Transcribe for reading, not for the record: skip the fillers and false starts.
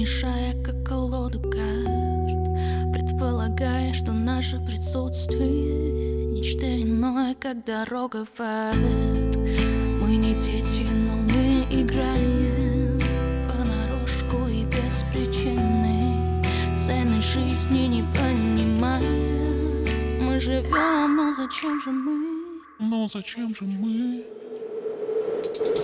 мешая, как колоду карт, предполагая, что наше присутствие нечто иное, как дорога в ад. Мы не дети, но мы играем понарошку и без причины, цены жизни не понимая. Мы живем, но зачем же мы? Но зачем же мы?